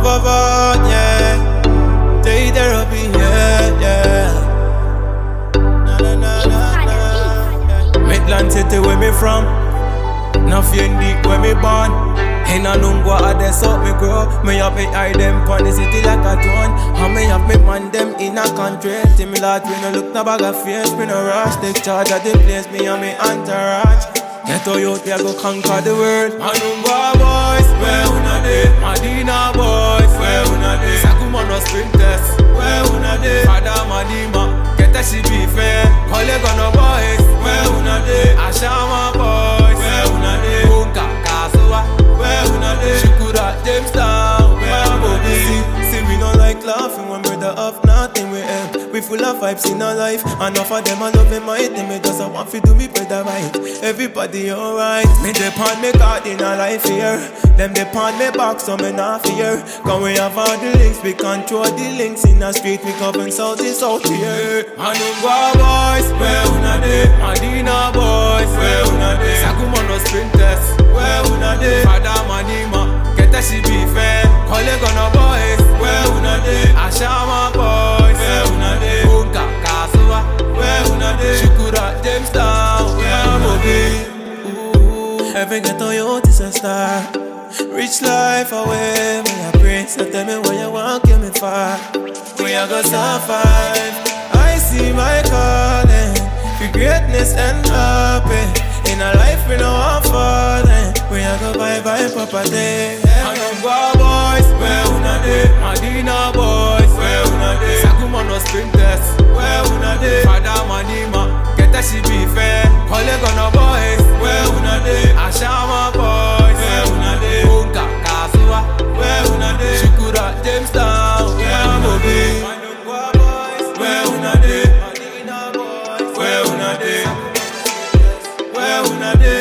Papa, yeah. Take therapy, yeah. Midland City where me from, nothing deep where me born. In a Lungwa, I des up me grow. Me have me eye them pon the city like a drone. And me have me man them in a country. Till me lad we no look no bag of face. Me no rush, take charge of the place. Me and me entourage. Get to youth, we go conquer the world. Lungwa boys, where una dey? Madina boys, where una dey? Sakuma no sprinters, where una dey? Fada Madima, get a she be fair. Colleague on the boys, where una dey? Ashama boys, where una dey? Bunka Kasua, where una dey? Shukura James Town, where una dey? See we no like laughing when we're the up nothing we have. We full of vibes in our life. Enough of them I love me my thing. Me just want to do me better right. Everybody alright. Me depend me caught in a life here. Them depend me back so me not fear. Cause we have all the links. We control the links in the street. We covering south is out here. Lungwa boys, where una dey? Madina boys, where una dey? Sakuma no sprinters, where una dey? Fada Manima, get a she be fair. Colleague on the boys, where una dey? Ashama boys, where una dey? Bunka Kasua, where una dey? Shukura James Town, where una dey? Every ghetto youth is a star. Rich life away, me a pray. So tell me where you want, give me far. We a go survive. I see my calling for greatness and happy. In a life we no want falling. We a go buy property. Lungwa boys, where una dey? Madina boys, where una dey? Sakuma no sprinters, where una dey? Fada Manima, get a she be fair. Colleague on the boys, where una dey? Ashama boys, where una dey? Bunka Kasua, where una dey? Shukura James Town, where una dey? Lungwa boys, where una dey? Madina boys, where una dey? Where una dey?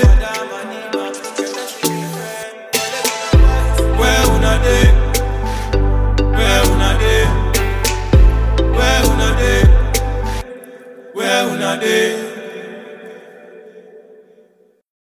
Where una dey? Where una dey? Where una dey? Where una dey?